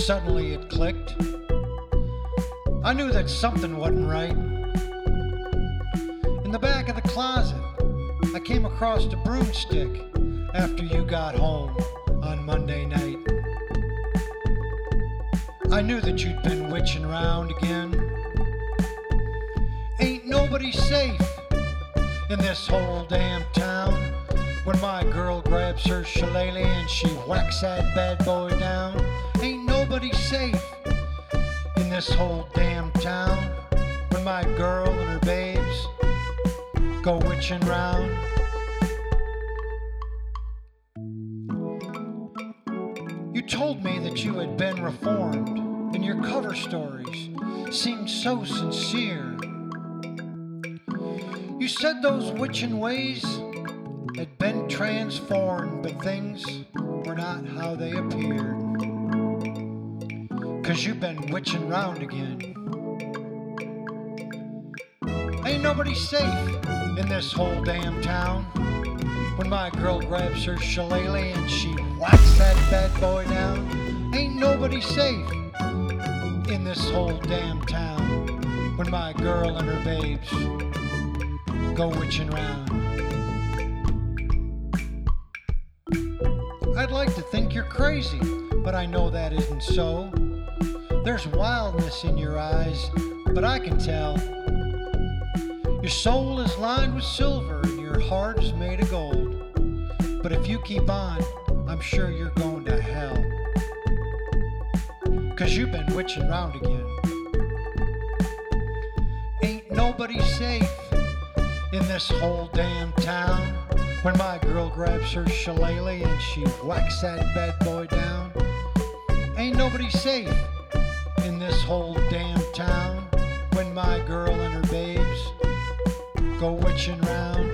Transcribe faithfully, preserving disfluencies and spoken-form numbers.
Suddenly it clicked. I knew that something wasn't right. In the back of the closet, I came across a broomstick after you got home on Monday night. I knew that you'd been witching around again. Ain't nobody safe in this whole damn town. When my girl grabs her shillelagh and she whacks that bad boy down. Ain't nobody safe in this whole damn town. When my girl and her babes go witching round. You told me that you had been reformed, and your cover stories seemed so sincere. You said those witching ways had been transformed, but things were not how they appeared. 'Cause you've been witching round again. Ain't nobody safe in this whole damn town. When my girl grabs her shillelagh and she whacks that bad boy down. Ain't nobody safe in this whole damn town. When my girl and her babes go witching round. I'd like to think you're crazy, but I know that isn't so. There's wildness in your eyes, but I can tell. Your soul is lined with silver and your heart is made of gold. But if you keep on, I'm sure you're going to hell. 'Cause you've been witching round again. Ain't nobody safe in this whole damn town. When my girl grabs her shillelagh and she whacks that bad boy down. Ain't nobody safe in this whole damn town. When my girl and her babes go witching round.